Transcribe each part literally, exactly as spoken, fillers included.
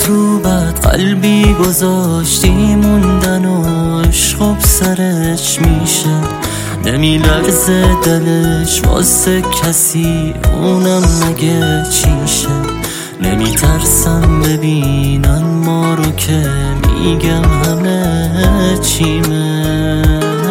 بد رو بد قلبی گذاشتی موندن و عشق سرش میشه، نمیلرزه دلش واسه کسی اونم مگه چیشه. نمیترسم ببینن ما رو که میگم همه چیمه.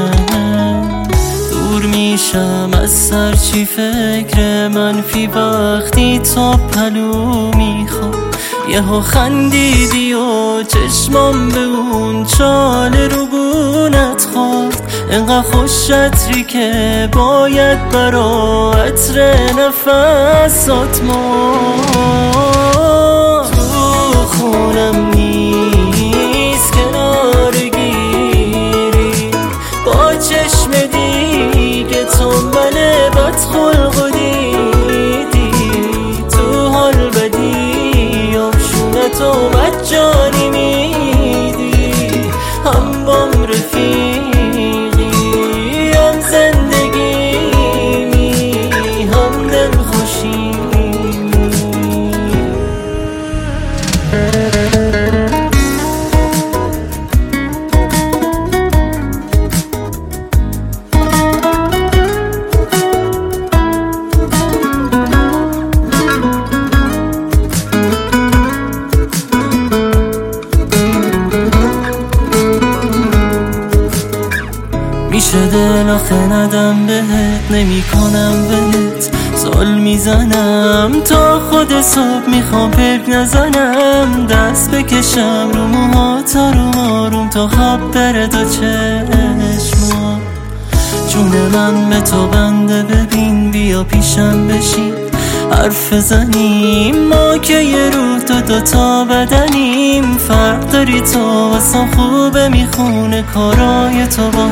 دور میشم از سر چی فکر منفی وقتی تو پلو میخواد. یهو خندیدی و چشمام به اون چاله رو گونت خورد. انقدر خوش عطری که باید برا عطر نفسات مرد. تو خونم نیست کنار گیری با چشم دیگه تو من بدخلق و دیدی. تو حال بدی آبشونتو مجانی میدی، هم بام رفیقی هم زندگیمی هم دل خوشی. میشه دل آخه ندم بهت، نمی کنم بهت زل میزنم تا خود صبح میخوام پرک نزنم. دست بکشم رو موهات آروم آروم تا خواب بره تا چشما. جون من به تو بنده ببین بیا پیشم بشین حرف بزنیم. ما که یه روح تو دوتا بدنیم، فرق داری تو واسم خوبه میخونه کارای تو با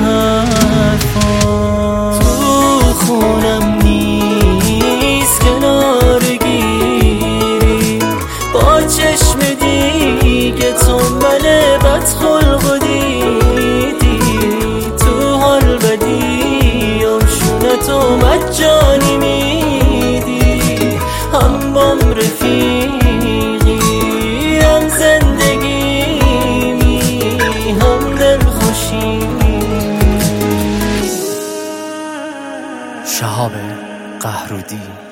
حرفا. تو خونم نیست کنار گیری با چشم دیگه تو من بدخلق و دیدی. تو حال بدی آبشونتو مجانی میدی، هم بام رفیقی هم زندگیمی هم دل خوشی. شهاب قهرودی.